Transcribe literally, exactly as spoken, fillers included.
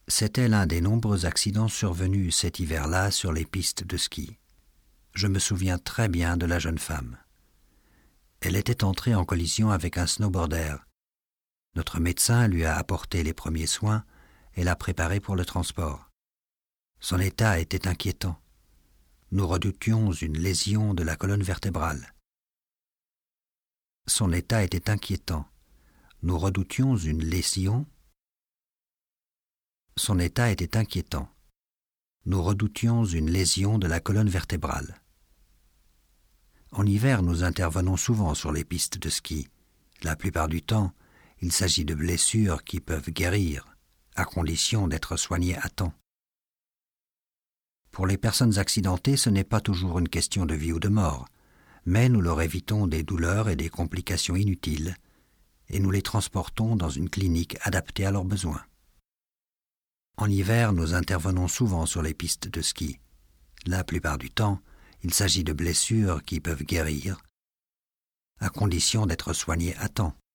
C'était l'un des nombreux accidents survenus cet hiver-là sur les pistes de ski. Je me souviens très bien de la jeune femme. Elle était entrée en collision avec un snowboarder. Notre médecin lui a apporté les premiers soins et l'a préparé pour le transport. Son état était inquiétant. Nous redoutions une lésion de la colonne vertébrale. Son état était inquiétant. Nous redoutions une lésion. Son état était inquiétant. Nous redoutions une lésion de la colonne vertébrale. En hiver, nous intervenons souvent sur les pistes de ski. La plupart du temps, il s'agit de blessures qui peuvent guérir, à condition d'être soignées à temps. Pour les personnes accidentées, ce n'est pas toujours une question de vie ou de mort, mais nous leur évitons des douleurs et des complications inutiles, et nous les transportons dans une clinique adaptée à leurs besoins. En hiver, nous intervenons souvent sur les pistes de ski. La plupart du temps, il s'agit de blessures qui peuvent guérir, à condition d'être soignées à temps.